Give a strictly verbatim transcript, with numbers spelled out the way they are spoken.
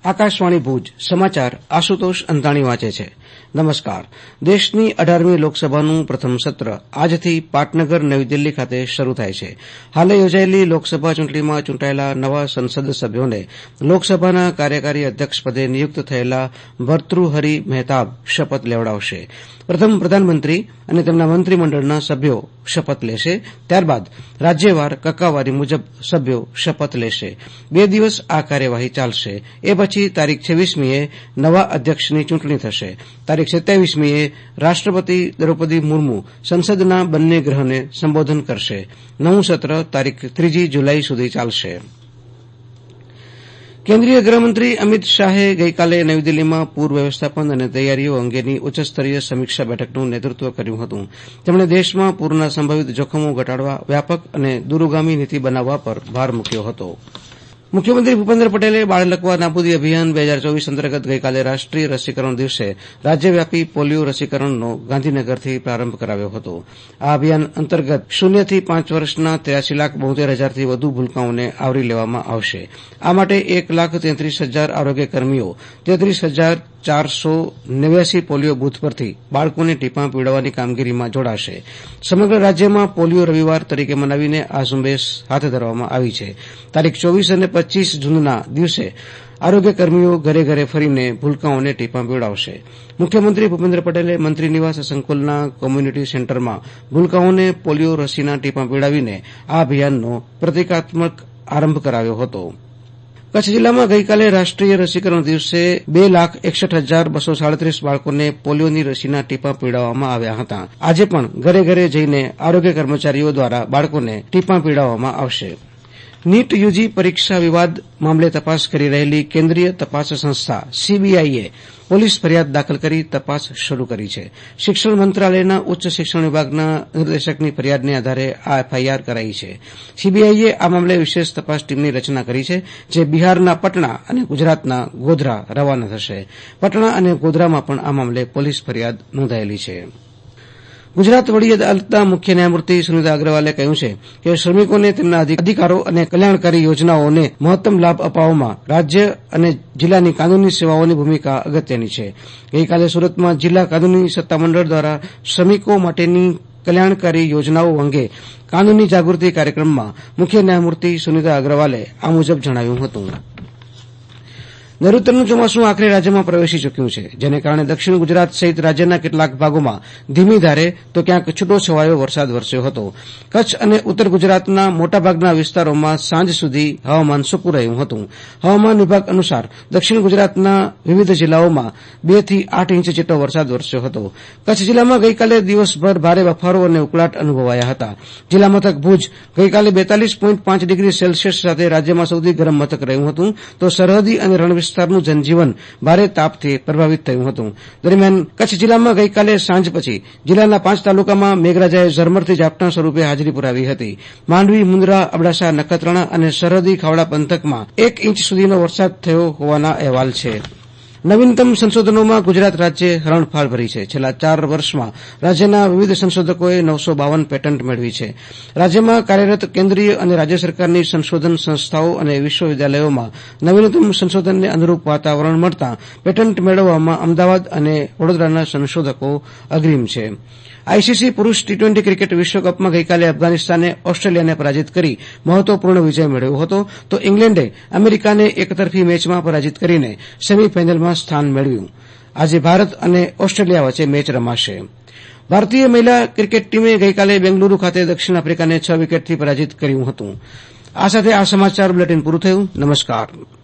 આકાશવાણી ભુજ સમાચાર આશુતોષ અંતાણી વાંચે છે. નમસ્કાર. દેશની અઢારમી લોકસભાનું પ્રથમ સત્ર આજથી પાટનગર નવી દિલ્હી ખાતે શરૂ થાય છે. હાલે યોજાયેલી લોકસભા ચૂંટણીમાં ચૂંટાયેલા નવા સંસદ સભ્યોને લોકસભાના કાર્યકારી અધ્યક્ષપદે નિયુક્ત થયેલા ભર્તૃહરિ મહેતાબ શપથ લેવડાવશે. પ્રથમ પ્રધાનમંત્રી અને તેમના મંત્રીમંડળના સભ્યો શપથ લેશે. ત્યારબાદ રાજ્યવાર કક્કાવારી મુજબ સભ્યો શપથ લેશે. બે દિવસ આ કાર્યવાહી ચાલશે. એ પછી તારીખ છવ્વીસમીએ નવા અધ્યક્ષની ચૂંટણી થશે. તારીખ સત્યાવીસમીએ રાષ્ટ્રપતિ દ્રૌપદી મુર્મુ સંસદના બંને ગૃહને સંબોધન કરશે. નવું સત્ર તારીખ ત્રીજી જુલાઈ સુધી ચાલશે. કેન્દ્રીય ગૃહમંત્રી અમિત શાહે ગઈકાલે નવી દિલ્હીમાં પૂર વ્યવસ્થાપન અને તૈયારીઓ અંગેની ઉચ્ચસ્તરીય સમીક્ષા બેઠકનું નેતૃત્વ કર્યું હતું. તેમણે દેશમાં પૂરના સંભવિત જોખમો ઘટાડવા વ્યાપક અને દૂરગામી નીતિ બનાવવા પર ભાર મૂક્યો હતો. મુખ્યમંત્રી ભૂપેન્દ્ર પટેલે બાળ લકવા નાબૂદી અભિયાન બે હજાર ચોવીસ અંતર્ગત ગઈકાલે રાષ્ટ્રીય રસીકરણ દિવસે રાજ્યવ્યાપી પોલિયો રસીકરણનો ગાંધીનગરથી પ્રારંભ કરાવ્યો હતો. આ અભિયાન અંતર્ગત શૂન્યથી પાંચ વર્ષના ત્ર્યાસી લાખ બોતેર હજારથી વધુ ભૂલકાઓને આવરી લેવામાં આવશે. આ માટે એક લાખ તેત્રીસ હજાર આરોગ્ય કર્મીઓ તેત્રીસ હજાર ચારસો નેવ્યાસી પોલિયો બૂથ પરથી બાળકોને ટીપાં પીવડાવવાની કામગીરીમાં જોડાશે. સમગ્ર રાજ્યમાં પોલિયો રવિવાર તરીકે મનાવીને આ ઝુંબેશ હાથ ધરવામાં આવી છે. તારીખ ચોવીસ અને પચીસ જૂનના દિવસે આરોગ્ય કર્મીઓ ઘરે ઘરે ફરીને ભૂલકાઓને ટીપાં પીવડાવશે. મુખ્યમંત્રી ભૂપેન્દ્ર પટેલે મંત્રી નિવાસ સંકુલના કોમ્યુનિટી સેન્ટરમાં ભૂલકાઓને પોલિયો રસીના ટીપાં પીવડાવીને આ અભિયાનનો પ્રતિકાત્મક આરંભ કરાવ્યો હતો. કચ્છ જિલ્લામાં ગઈકાલે રાષ્ટ્રીય રસીકરણ દિવસે બે લાખ એકસઠ હજાર બસો સાડત્રીસ બાળકોને પોલિયોની રસીના ટીપાં પીવડાવવામાં આવ્યા હતા. આજે પણ ઘરે ઘરે જઈને આરોગ્ય કર્મચારીઓ દ્વારા બાળકોને ટીપાં પીવડાવવામાં આવશે. નીટ યુજી પરીક્ષા વિવાદ મામલે તપાસ કરી રહેલી કેન્દ્રીય તપાસ સંસ્થા સીબીઆઈએ પોલીસ ફરિયાદ દાખલ કરી તપાસ શરૂ કરી છે. શિક્ષણ મંત્રાલયના ઉચ્ચ શિક્ષણ વિભાગના નિર્દેશકની ફરિયાદને આધારે આ એફઆઈઆર કરાઈ છે. સીબીઆઈએ આ મામલે વિશેષ તપાસ ટીમની રચના કરી છે, જે બિહારના પટણા અને ગુજરાતના ગોધરા રવાના થશે. પટણા અને ગોધરામાં પણ આ મામલે પોલીસ ફરિયાદ નોંધાયેલી છે. ગુજરાત વડી અદાલતના મુખ્ય ન્યાયમૂર્તિ સુનિતા અગ્રવાલે કહ્યું છે કે શ્રમિકોને તેમના અધિકારો અને કલ્યાણકારી યોજનાઓને મહત્તમ લાભ અપાવવામાં રાજ્ય અને જિલ્લાની કાનૂની સેવાઓની ભૂમિકા અગત્યની છે. ગઈકાલે સુરતમાં જિલ્લા કાનૂની સત્તામંડળ દ્વારા શ્રમિકો માટેની કલ્યાણકારી યોજનાઓ અંગે કાનૂની જાગૃતિ કાર્યક્રમમાં મુખ્ય ન્યાયમૂર્તિ સુનિતા અગ્રવાલે આ મુજબ જણાવ્યું હતું. નૈઋત્યનું ચોમાસું આખરે રાજ્યમાં પ્રવેશી ચૂક્યું છે, જેને કારણે દક્ષિણ ગુજરાત સહિત રાજ્યના કેટલાક ભાગોમાં ધીમી ધારે તો ક્યાંક છૂટો છવાયો વરસાદ વરસ્યો હતો. કચ્છ અને ઉત્તર ગુજરાતના મોટાભાગના વિસ્તારોમાં સાંજ સુધી હવામાન સૂકું રહ્યું હતું. હવામાન વિભાગ અનુસાર દક્ષિણ ગુજરાતના વિવિધ જિલ્લાઓમાં બે થી આઠ ઇંચ જેટલો વરસાદ વરસ્યો હતો. કચ્છ જિલ્લામાં ગઈકાલે દિવસભર ભારે બફારો અને ઉકળાટ અનુભવાયા હતા. જિલ્લા મથક ભુજ ગઈકાલે બેતાલીસ પોઈન્ટ પાંચ ડિગ્રી સેલ્સિયસ સાથે રાજ્યમાં સૌથી ગરમ મથક રહ્યું હતું, તો સરહદી અને રણ વિસ્તારનું જનજીવન ભારે તાપથી પ્રભાવિત થયું હતું. દરમિયાન કચ્છ જિલ્લામાં ગઈકાલે સાંજ પછી જિલ્લાના પાંચ તાલુકામાં મેઘરાજાએ ઝરમરથી ઝાપટા સ્વરૂપે હાજરી પુરાવી હતી. માંડવી, મુન્દ્રા, અબડાસા, નખત્રાણા અને સરહદી ખાવડા પંથકમાં એક ઇંચ સુધીનો વરસાદ થયો હોવાના અહેવાલ છે. નવીનતમ સંશોધનોમાં ગુજરાત રાજ્યે હરણફાળ ભરી છે. છેલ્લા ચાર વર્ષમાં રાજ્યના વિવિધ સંશોધકોએ નવસો બાવન પેટન્ટ મેળવી છે. રાજ્યમાં કાર્યરત કેન્દ્રીય અને રાજ્ય સરકારની સંશોધન સંસ્થાઓ અને વિશ્વવિદ્યાલયોમાં નવીનતમ સંશોધનને અનુરૂપ વાતાવરણ મળતા પેટન્ટ મેળવવામાં અમદાવાદ અને વડોદરાના સંશોધકો અગ્રીમ છે. આઈસીસી પુરૂષ ટી ટ્વેન્ટી ક્રિકેટ વિશ્વકપમાં ગઈકાલે અફઘાનિસ્તાને ઓસ્ટ્રેલિયાને પરાજિત કરી મહત્વપૂર્ણ વિજય મેળવ્યો હતો, તો ઇંગ્લેન્ડે અમેરિકાને એકતરફી મેચમાં પરાજિત કરીને સેમીફાઇનલમાં સ્થાન મેળવ્યું. આજે ભારત અને ઓસ્ટ્રેલિયા વચ્ચે મેચ રમાશે. ભારતીય મહિલા ક્રિકેટ ટીમે ગઈકાલે બેંગલુરુ ખાતે દક્ષિણ આફ્રિકાને છ વિકેટથી પરાજિત કર્યું હતું. આ સાથે આ સમાચાર બુલેટિન પૂરું થયું. નમસ્કાર.